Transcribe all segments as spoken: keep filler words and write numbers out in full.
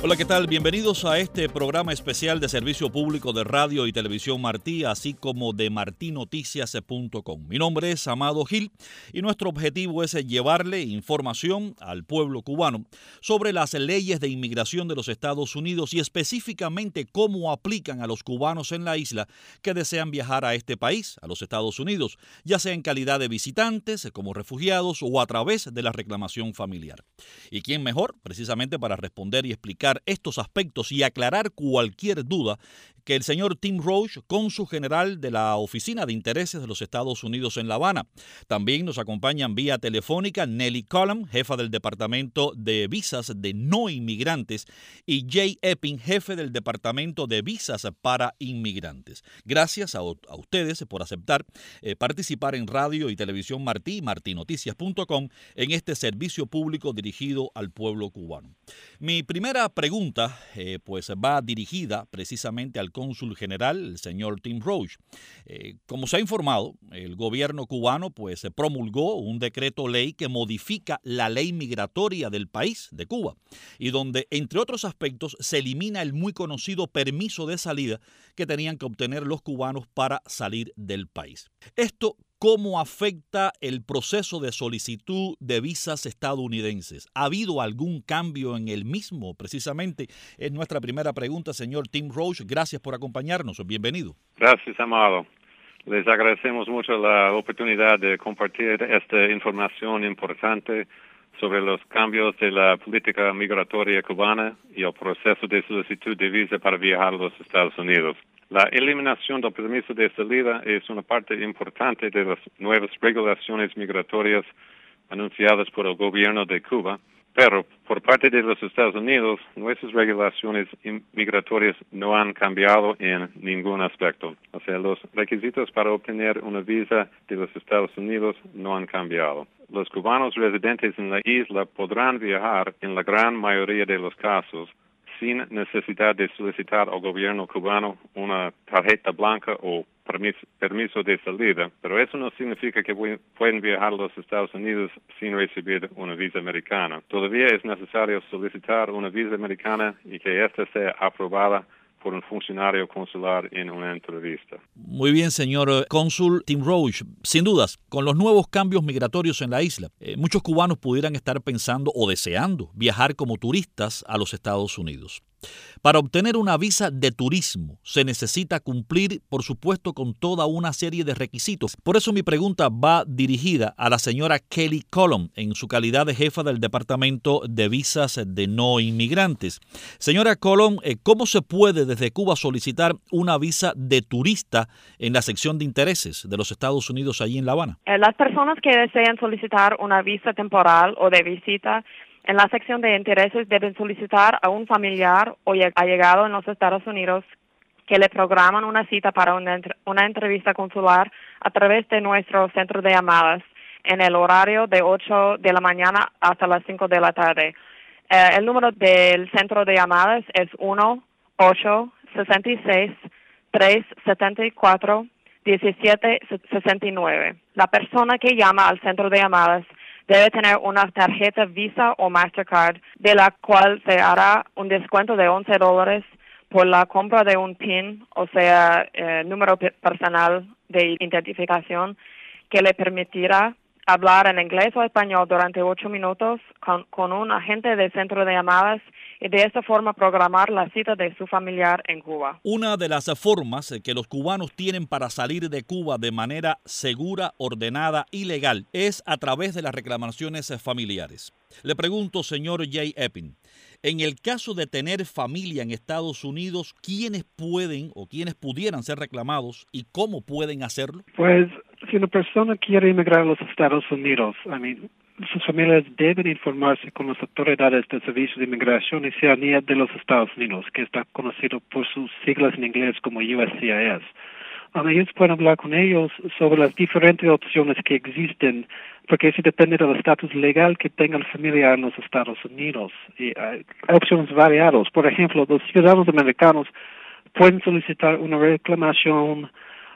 Hola, ¿qué tal? Bienvenidos a este programa especial de Servicio Público de Radio y Televisión Martí, así como de martí noticias punto com. Mi nombre es Amado Gil y nuestro objetivo es llevarle información al pueblo cubano sobre las leyes de inmigración de los Estados Unidos y específicamente cómo aplican a los cubanos en la isla que desean viajar a este país, a los Estados Unidos, ya sea en calidad de visitantes, como refugiados o a través de la reclamación familiar. ¿Y quién mejor, precisamente, para responder y explicar estos aspectos y aclarar cualquier duda que el señor Tim Roach, cónsul general de la Oficina de Intereses de los Estados Unidos en La Habana? También nos acompañan vía telefónica Nellie Collum, jefa del Departamento de Visas de No Inmigrantes, y Jay Epping, jefe del Departamento de Visas para Inmigrantes. Gracias a, a ustedes por aceptar eh, participar en Radio y Televisión Martí, martí noticias punto com, en este servicio público dirigido al pueblo cubano. Mi primera pregunta eh, pues va dirigida precisamente al cónsul general, el señor Tim Roach. Eh, como se ha informado, el gobierno cubano pues promulgó un decreto ley que modifica la ley migratoria del país, de Cuba, y donde, entre otros aspectos, se elimina el muy conocido permiso de salida que tenían que obtener los cubanos para salir del país. Esto, ¿cómo afecta el proceso de solicitud de visas estadounidenses? ¿Ha habido algún cambio en el mismo? Precisamente es nuestra primera pregunta, señor Tim Roach. Gracias por acompañarnos. Bienvenido. Gracias, Amado. Les agradecemos mucho la oportunidad de compartir esta información importante sobre los cambios de la política migratoria cubana y el proceso de solicitud de visa para viajar a los Estados Unidos. La eliminación del permiso de salida es una parte importante de las nuevas regulaciones migratorias anunciadas por el gobierno de Cuba, pero por parte de los Estados Unidos, nuestras regulaciones migratorias no han cambiado en ningún aspecto. O sea, los requisitos para obtener una visa de los Estados Unidos no han cambiado. Los cubanos residentes en la isla podrán viajar en la gran mayoría de los casos sin necesidad de solicitar al gobierno cubano una tarjeta blanca o permiso, permiso de salida, pero eso no significa que pueden viajar a los Estados Unidos sin recibir una visa americana. Todavía es necesario solicitar una visa americana y que ésta sea aprobada por un funcionario consular en una entrevista. Muy bien, señor cónsul Tim Roach. Sin dudas, con los nuevos cambios migratorios en la isla, eh, muchos cubanos pudieran estar pensando o deseando viajar como turistas a los Estados Unidos. Para obtener una visa de turismo se necesita cumplir, por supuesto, con toda una serie de requisitos. Por eso mi pregunta va dirigida a la señora Kelly Collum, en su calidad de jefa del Departamento de Visas de No Inmigrantes. Señora Collum, ¿cómo se puede desde Cuba solicitar una visa de turista en la sección de intereses de los Estados Unidos allí en La Habana? Las personas que desean solicitar una visa temporal o de visita en la sección de intereses deben solicitar a un familiar o allegado en los Estados Unidos que le programan una cita para una, entre- una entrevista consular a través de nuestro centro de llamadas en el horario de ocho de la mañana hasta las cinco de la tarde. Eh, el número del centro de llamadas es uno ocho seis seis, tres siete cuatro, uno siete seis nueve. La persona que llama al centro de llamadas debe tener una tarjeta Visa o Mastercard, de la cual se hará un descuento de once dólares por la compra de un P I N, o sea, eh, número personal de identificación, que le permitirá hablar en inglés o español durante ocho minutos con, con un agente del centro de llamadas y de esta forma programar la cita de su familiar en Cuba. Una de las formas que los cubanos tienen para salir de Cuba de manera segura, ordenada y legal es a través de las reclamaciones familiares. Le pregunto, señor Jay Epping, en el caso de tener familia en Estados Unidos, ¿quiénes pueden o quiénes pudieran ser reclamados y cómo pueden hacerlo? Pues si una persona quiere emigrar a los Estados Unidos, I mean, sus familias deben informarse con las autoridades del Servicio de Inmigración y Ciudadanía de los Estados Unidos, que está conocido por sus siglas en inglés como U S C I S. Um, ellos pueden hablar con ellos sobre las diferentes opciones que existen, porque eso depende del estatus legal que tenga el familiar en los Estados Unidos. Y hay, hay opciones variadas. Por ejemplo, los ciudadanos americanos pueden solicitar una reclamación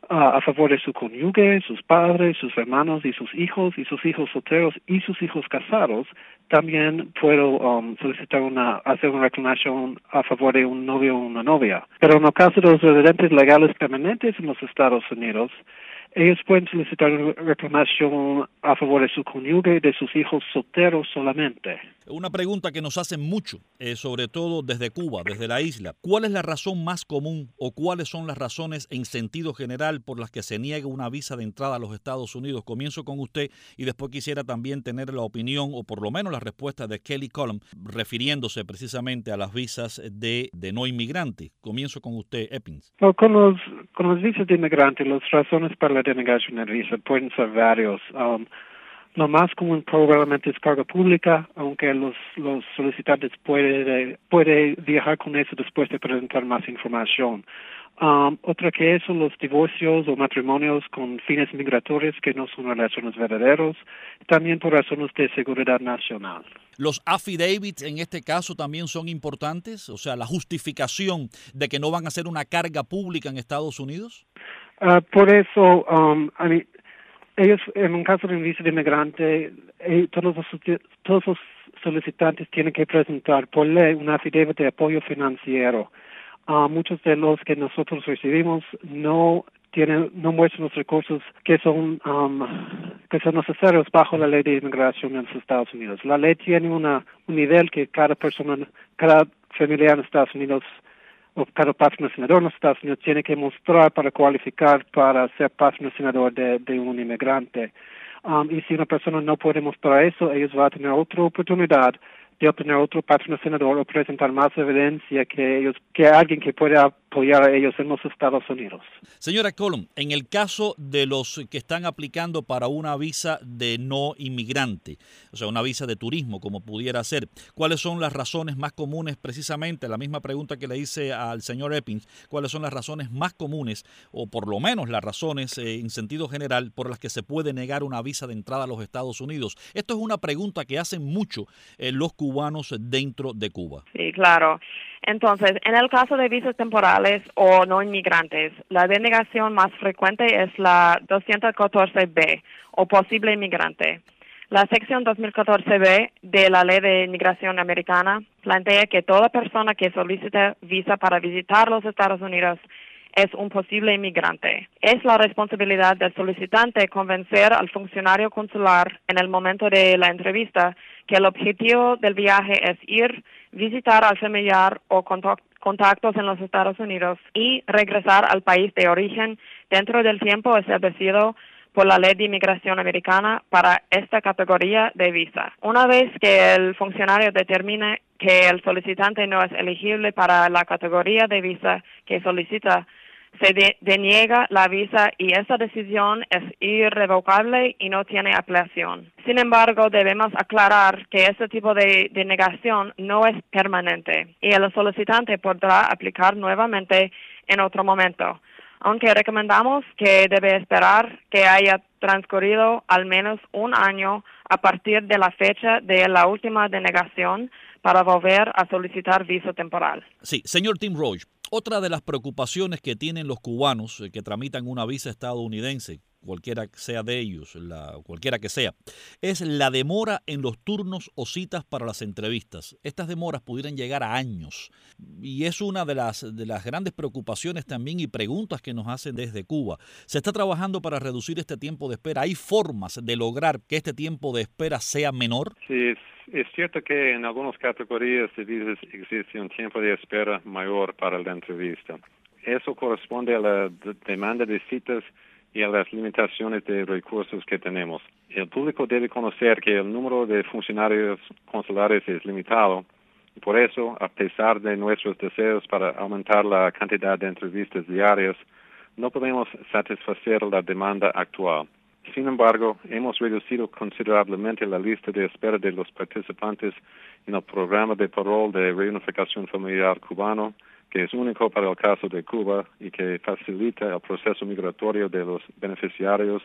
uh, a favor de su cónyuge, sus padres, sus hermanos y sus hijos, y sus hijos solteros y sus hijos casados, también puedo um, solicitar una, hacer una reclamación a favor de un novio o una novia. Pero en el caso de los residentes legales permanentes en los Estados Unidos, ellos pueden solicitar una reclamación a favor de su cónyuge y de sus hijos solteros solamente. Una pregunta que nos hacen mucho, eh, sobre todo desde Cuba, desde la isla. ¿Cuál es la razón más común o cuáles son las razones en sentido general por las que se niega una visa de entrada a los Estados Unidos? Comienzo con usted y después quisiera también tener la opinión o por lo menos la respuesta de Kelly Cullum, refiriéndose precisamente a las visas de, de no inmigrantes. Comienzo con usted, Eppings. Well, con los con los visas de inmigrantes, las razones para la denegación de visa pueden ser varios. Um, Lo más común probablemente es carga pública, aunque los, los solicitantes pueden puede viajar con eso después de presentar más información. Um, otra que eso, los divorcios o matrimonios con fines migratorios que no son relaciones verdaderos, también por razones de seguridad nacional. ¿Los affidavits en este caso también son importantes? O sea, la justificación de que no van a ser una carga pública en Estados Unidos. Uh, por eso, um, I mean, ellos, en un caso de un visa de inmigrante, eh, todos, los, todos los solicitantes tienen que presentar por ley una affidavit de apoyo financiero. Uh, muchos de los que nosotros recibimos no tienen, no muestran los recursos que son um, que son necesarios bajo la ley de inmigración en los Estados Unidos. La ley tiene una, un nivel que cada persona, cada familiar en Estados Unidos o cada patrocinador en los Estados Unidos tiene que mostrar para cualificar para ser patrocinador de, de un inmigrante. Um, y si una persona no puede mostrar eso, ellos van a tener otra oportunidad de obtener otro patrocinador o presentar más evidencia que ellos, que alguien que pueda apoyar a ellos en los Estados Unidos. Señora Cullum, en el caso de los que están aplicando para una visa de no inmigrante, o sea, una visa de turismo, como pudiera ser, ¿cuáles son las razones más comunes precisamente? La misma pregunta que le hice al señor Eppings, ¿cuáles son las razones más comunes, o por lo menos las razones eh, en sentido general, por las que se puede negar una visa de entrada a los Estados Unidos? Esto es una pregunta que hacen mucho eh, los cubanos dentro de Cuba. Sí, claro. Entonces, en el caso de visas temporales o no inmigrantes, la denegación más frecuente es la doscientos catorce B o posible inmigrante. La sección dos mil catorce B de la Ley de Inmigración Americana plantea que toda persona que solicite visa para visitar los Estados Unidos es un posible inmigrante. Es la responsabilidad del solicitante convencer al funcionario consular en el momento de la entrevista que el objetivo del viaje es ir, visitar al familiar o contactos en los Estados Unidos y regresar al país de origen dentro del tiempo establecido por la Ley de Inmigración Americana para esta categoría de visa. Una vez que el funcionario determine que el solicitante no es elegible para la categoría de visa que solicita, se de- deniega la visa y esa decisión es irrevocable y no tiene apelación. Sin embargo, debemos aclarar que este tipo de denegación no es permanente y el solicitante podrá aplicar nuevamente en otro momento, aunque recomendamos que debe esperar que haya transcurrido al menos un año a partir de la fecha de la última denegación para volver a solicitar visa temporal. Sí, señor Tim Roach, otra de las preocupaciones que tienen los cubanos eh, que tramitan una visa estadounidense, cualquiera que sea de ellos, la, cualquiera que sea, es la demora en los turnos o citas para las entrevistas. Estas demoras pudieran llegar a años y es una de las, de las grandes preocupaciones también y preguntas que nos hacen desde Cuba. ¿Se está trabajando para reducir este tiempo de espera? ¿Hay formas de lograr que este tiempo de espera sea menor? Sí, es, es cierto que en algunas categorías de visas existe un tiempo de espera mayor para la entrevista. Eso corresponde a la d- demanda de citas y a las limitaciones de recursos que tenemos. El público debe conocer que el número de funcionarios consulares es limitado y por eso, a pesar de nuestros deseos para aumentar la cantidad de entrevistas diarias, no podemos satisfacer la demanda actual. Sin embargo, hemos reducido considerablemente la lista de espera de los participantes en el programa de parol de reunificación familiar cubano, que es único para el caso de Cuba y que facilita el proceso migratorio de los beneficiarios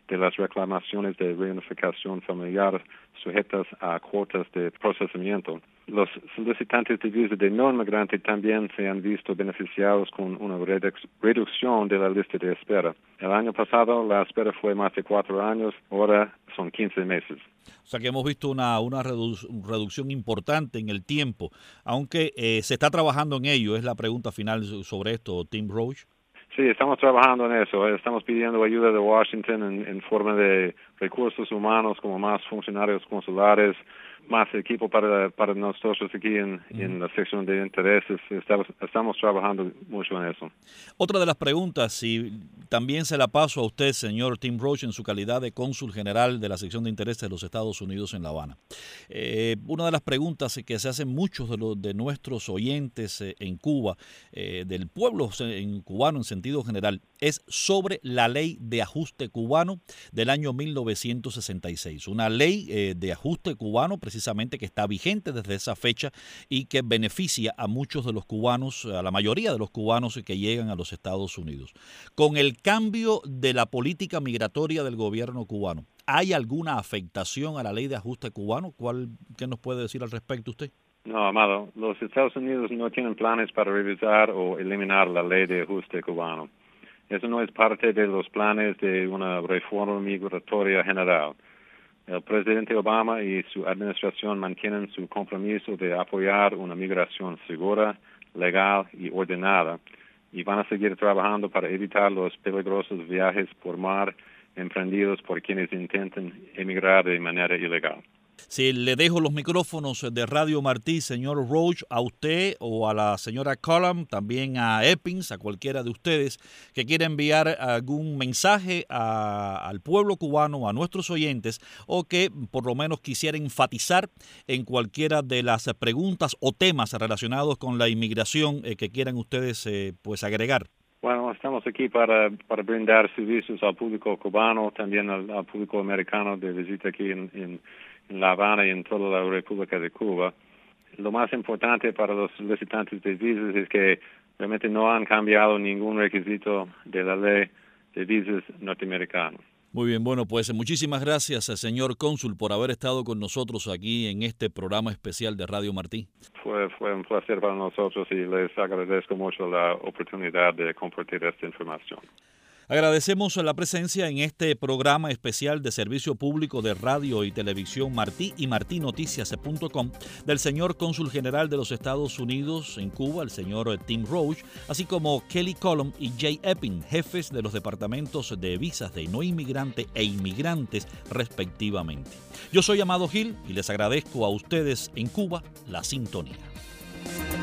de las reclamaciones de reunificación familiar sujetas a cuotas de procesamiento. Los solicitantes de visa de no inmigrante también se han visto beneficiados con una reduc- reducción de la lista de espera. El año pasado la espera fue más de cuatro años, ahora son quince meses. O sea que hemos visto una, una redu- reducción importante en el tiempo, aunque eh, se está trabajando en ello. Es la pregunta final sobre esto, Tim Roach. Sí, estamos trabajando en eso. Estamos pidiendo ayuda de Washington en, en forma de recursos humanos, como más funcionarios consulares, más equipo para, para nosotros aquí en, uh-huh. en la sección de intereses. Estamos, estamos trabajando mucho en eso. Otra de las preguntas, si también se la paso a usted, señor Tim Roach, en su calidad de cónsul general de la sección de intereses de los Estados Unidos en La Habana. Eh, una de las preguntas que se hacen muchos de, los, de nuestros oyentes eh, en Cuba, eh, del pueblo en cubano en sentido general, es sobre la ley de ajuste cubano del año mil novecientos sesenta y seis. Una ley eh, de ajuste cubano precisamente que está vigente desde esa fecha y que beneficia a muchos de los cubanos, a la mayoría de los cubanos que llegan a los Estados Unidos. Con el cambio de la política migratoria del gobierno cubano, ¿hay alguna afectación a la ley de ajuste cubano? ¿Cuál, qué nos puede decir al respecto usted? No, Amado, los Estados Unidos no tienen planes para revisar o eliminar la ley de ajuste cubano. Eso no es parte de los planes de una reforma migratoria general. El presidente Obama y su administración mantienen su compromiso de apoyar una migración segura, legal y ordenada, y van a seguir trabajando para evitar los peligrosos viajes por mar emprendidos por quienes intenten emigrar de manera ilegal. Si le dejo los micrófonos de Radio Martí, señor Roach, a usted o a la señora Cullum, también a Eppings, a cualquiera de ustedes que quiera enviar algún mensaje a, al pueblo cubano, a nuestros oyentes, o que por lo menos quisiera enfatizar en cualquiera de las preguntas o temas relacionados con la inmigración eh, que quieran ustedes eh, pues agregar. Bueno, estamos aquí para, para brindar servicios al público cubano, también al, al público americano de visita aquí en, en en La Habana y en toda la República de Cuba. Lo más importante para los solicitantes de visas es que realmente no han cambiado ningún requisito de la ley de visas norteamericano. Muy bien, bueno, pues muchísimas gracias, señor cónsul, por haber estado con nosotros aquí en este programa especial de Radio Martí. Fue, fue un placer para nosotros y les agradezco mucho la oportunidad de compartir esta información. Agradecemos la presencia en este programa especial de servicio público de radio y televisión Martí y martí noticias punto com del señor cónsul general de los Estados Unidos en Cuba, el señor Tim Roach, así como Kelly Cullum y Jay Epping, jefes de los departamentos de visas de no inmigrante e inmigrantes respectivamente. Yo soy Amado Gil y les agradezco a ustedes en Cuba la sintonía.